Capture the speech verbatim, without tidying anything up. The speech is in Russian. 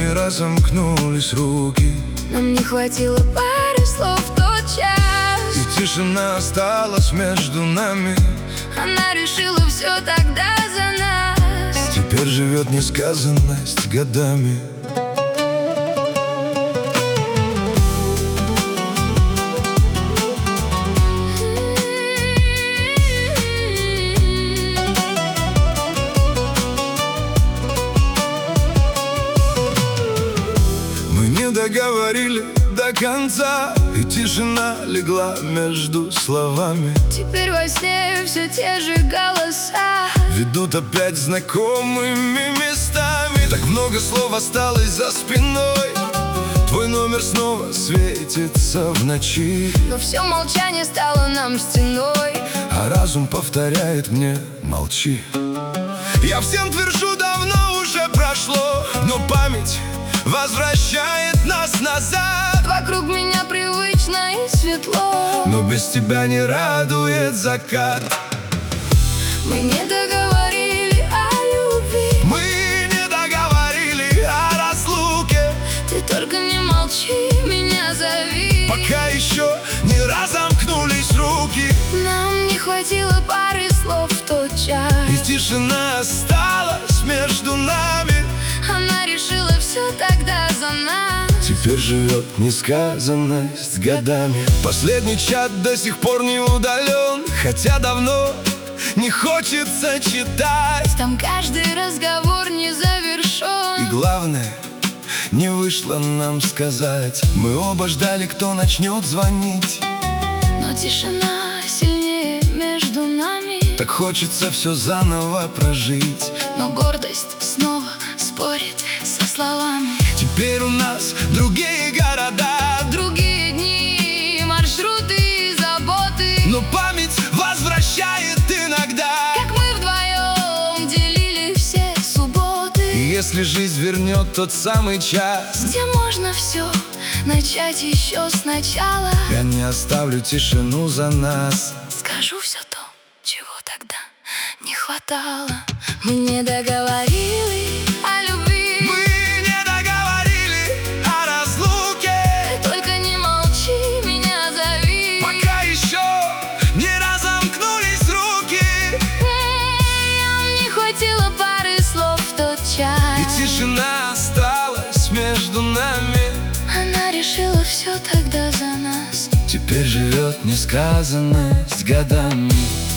разомкнулись руки. Нам не хватило пары слов в тот час, И тишина осталась между нами. она решила все тогда за нас. Теперь живет несказанность годами. Мы не договорили до конца, и тишина легла между словами. Теперь во сне все те же голоса Ведут опять знакомыми местами. Так много слов осталось за спиной. Твой номер снова светится в ночи, но все молчание стало нам стеной. а разум повторяет мне: молчи. Я всем твержу, давно уже прошло, но память возвращает нас назад. Вокруг меня привычно и светло, Но без тебя не радует закат. мы не договорили о любви. Мы не договорили о разлуке. Ты только не молчи, меня зови. Пока еще не разомкнулись руки, Нам не хватило пары слов в тот час, и тишина осталась между нами. она решила все тогда за нас. Теперь живет несказанность годами. Последний чат до сих пор не удален, хотя давно не хочется читать. Там каждый разговор не И завершен. главное, не вышло нам сказать. Мы оба ждали, кто начнет звонить. Но тишина сильнее между нами. Так хочется все заново прожить. Но гордость снова спорит со словами. Теперь у нас другие города, Другие дни, маршруты и заботы. но память возвращает иногда. Как мы вдвоем делили все субботы, И если жизнь вернет тот самый час, где можно все начать еще сначала. я не оставлю тишину за нас. Скажу все то, чего тогда не хватало. Мы не договорили о любви. Мы не договорили о разлуке. Только не молчи, меня зови. Пока еще не разомкнулись руки, Нам не хватило пары слов в тот час, и тишина осталась между нами. она решила все тогда за нас. Теперь живет несказанность годами.